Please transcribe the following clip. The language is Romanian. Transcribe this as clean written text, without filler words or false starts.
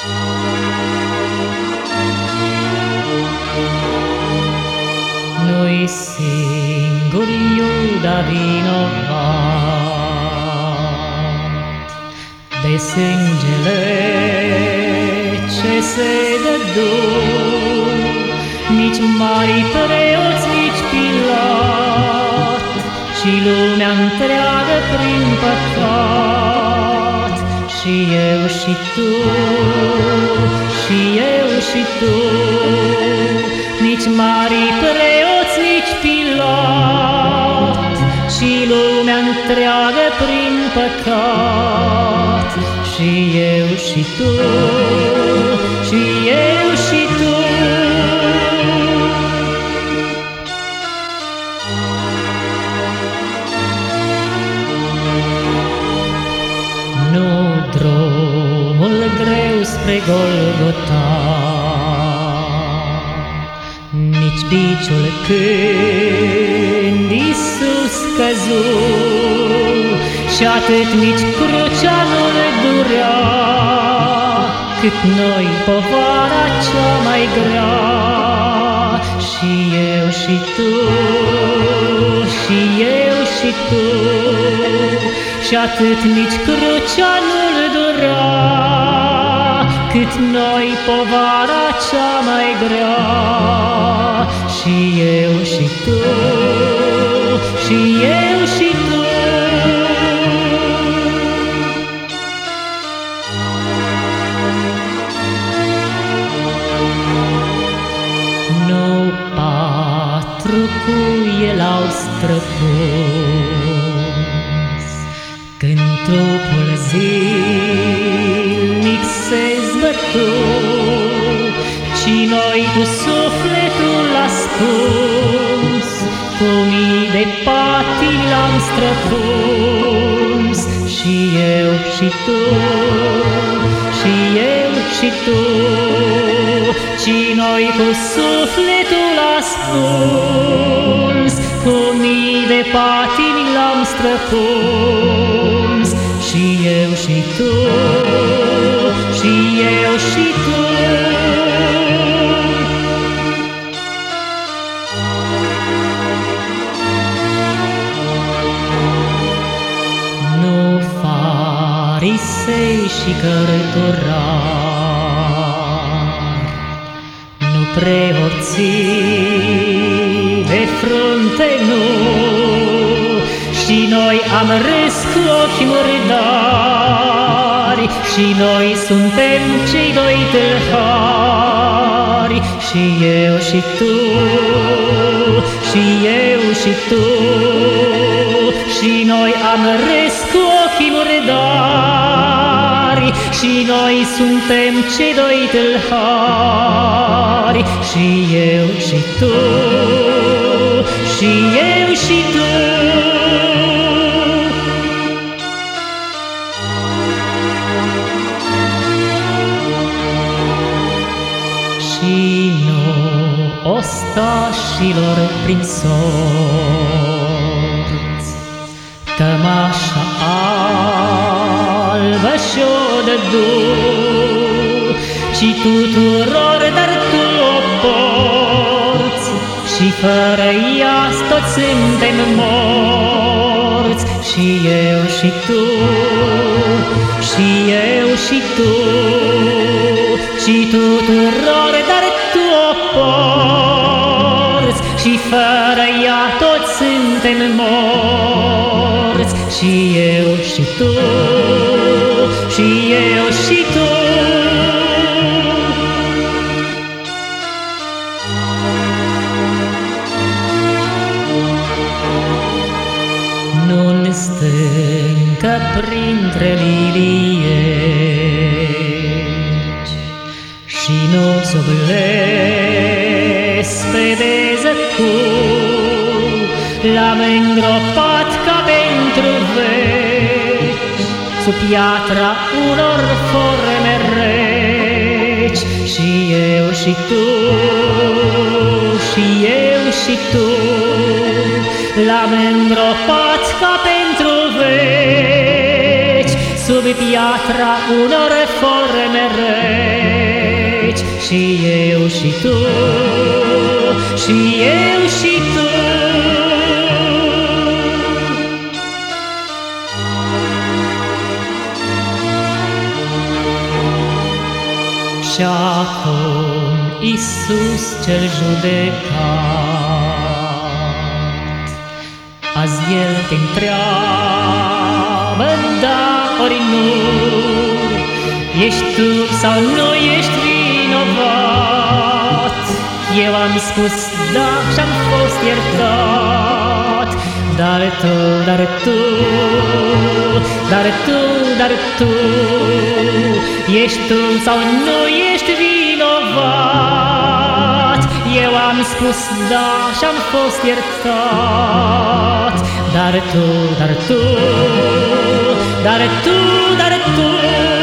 Nu-i singur Iuda vinovat de sângele ce se dădu, nici mari preoți, nici Pilat, ci lumea întreagă prin păcat. Și eu și tu, și eu și tu, nici mari preoți, nici Pilat, și lumea întreagă prin păcat. Și eu și tu, și eu și tu. Nu drumul greu spre Golgota, nici biciul când Iisus căzu, și atât nici crucea nu le durea, cât noi povara cea mai grea. Și eu și tu, și eu și tu, și atât nici crucea nu-l durea, cât noi povara cea mai grea. Și eu și tu, și eu și tu. Nu patru cuie l-au străpuns, când trupul zilnic se zbătu, ci noi cu sufletul ascuns, cu mii de patimi l-am străpuns. Și eu și tu, și eu și tu, ci noi cu sufletul ascuns, cu mii de patimi l-am străpuns. Și eu și tu, și eu și tu. Nu farisei și cărturari, nu preoții de frunte, nu, și noi am râs cu ochi murdari, și noi suntem cei doi tâlhari. Și eu și tu, și eu și tu, și noi am râs cu ochii murdari, și noi suntem cei doi tâlhari. Și eu și tu, și eu și tu. Și nu ostașilor prin sorți, cămașa albă și-o dădu, ci tuturor, dar tu o porți, și fără ea toți suntem morți. Și eu și tu, și eu și tu, ci tuturor, dar tu o porți, și fără ea toți suntem morți. Și eu și tu, și eu și tu. Nu-n stâncă printre lilieci, și nu sub lespede cu, l-am îngropat ca pentru veci, sub piatra unor forme reci. Și eu și tu, și eu și tu, l-am îngropat ca pentru veci, sub piatra unor forme reci. și eu și tu, și eu și tu. Și acum Iisus cel judecat, azi El te întreabă da ori nu, ești tu sau nu ești vinovat. Eu am spus da și-am fost iertat, dar tu, dar tu, dar tu, dar tu, ești tu sau nu ești vinovat. Eu am spus da și-am fost iertat, dar tu, dar tu, dar tu, dar tu,